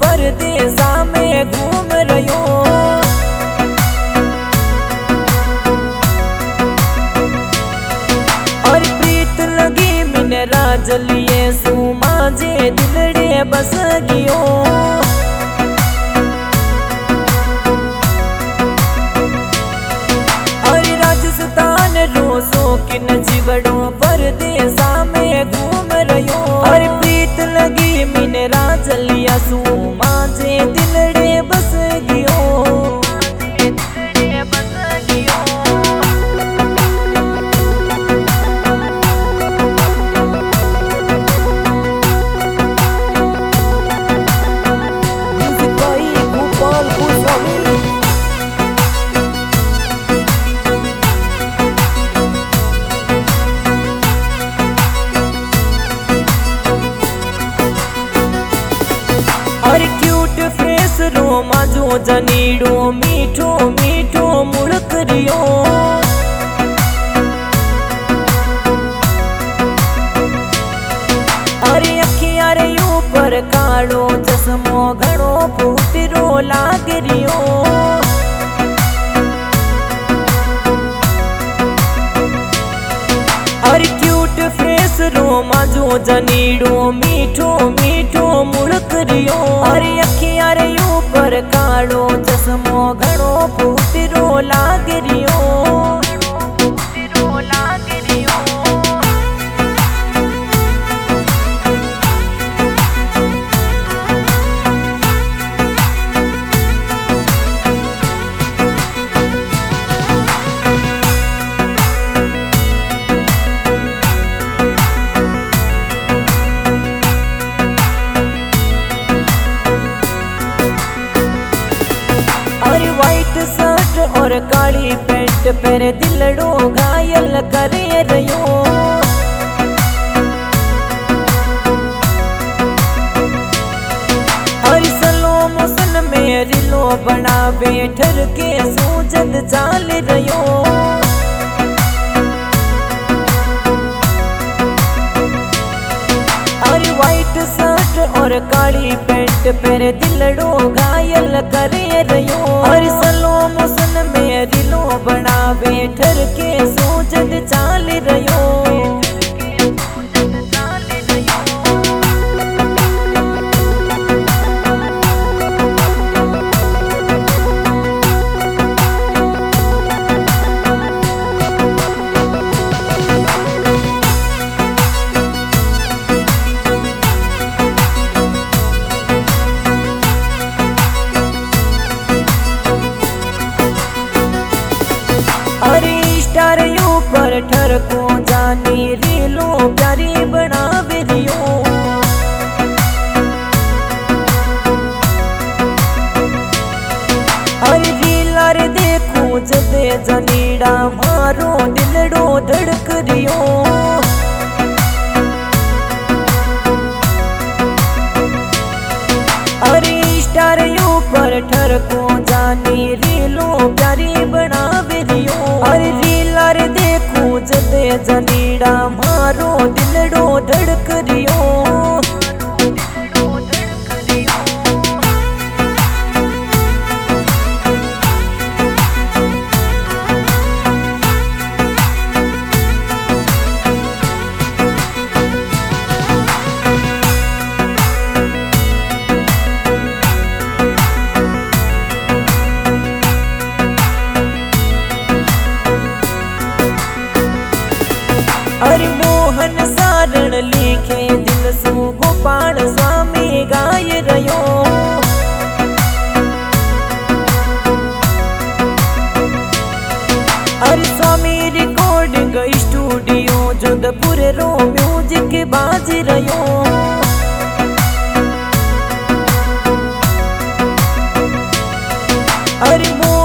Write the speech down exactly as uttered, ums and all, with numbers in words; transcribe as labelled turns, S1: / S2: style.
S1: परदेसा में घूम रहो। और प्रीत लगी मिने राजलिए सुमा जे दिलड़े बस गियो। और राजस्थान रोसो किन जीवड़ो परदेसा में घूम रहो। और प्रीत लगी मिने राजलिया सुमा जे दिलड़े बस गियो। और क्यूट फेस रोमा जो जनीड़ो मीठो मीठो मुड़क रियो। अरे अखियां रे ऊपर काड़ो चश्मो घणो फूटरो लाग रियो। और क्यूट फेस रोमा जो जनीड़ो मीठो मीठो मुड़क रियो। और अखियां रे ऊपर काड़ो चश्मो घणो फूटरो लाग रियो। व्हाइट शर्ट और काली पैंट पर दिलड़ो घायल करे रहो। और सलो मुसन में रिलो बना बैठर के सूजन चाल रहो। और व्हाइट शर्ट और काली पैंट पर दिलड़ो घायल करे रहो। और सलो मुसन में रिलो बना बैठर के सूजन चाल रहो। अरे स्टार ऊपर ठरको जानी रीलो प्यारी बना विरियो। अरे रीला रे देखो जदे जनीड़ा मारो दिलड़ो धड़क रियो। अरे स्टार ऊपर ठरको जानी रीलो प्यारी बना विरियो। अरे रीला रे देखो जदे जनीड़ा मारो दिलड़ो धड़क रियो। अरे मोहन सारण लिखे दिल सु गोपाल स्वामी गाय रहो। अरे स्वामी रिकॉर्डिंग स्टूडियो जोधपुर रो म्यूजिक बाज रहो। अरे